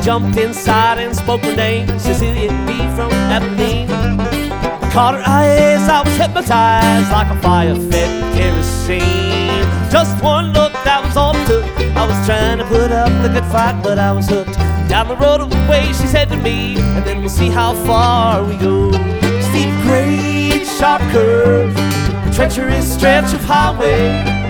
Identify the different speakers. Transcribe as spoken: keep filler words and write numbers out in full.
Speaker 1: jumped inside and spoke her name, Cecilia B. from Abilene. Caught her eyes, I was hypnotized like a fire fed with kerosene. Just one look, that was all it took. I was trying to put up the good fight, but I was hooked. Down the road away, she said to me, and then we'll see how far we go. Steep grade, sharp curve, treacherous stretch of highway.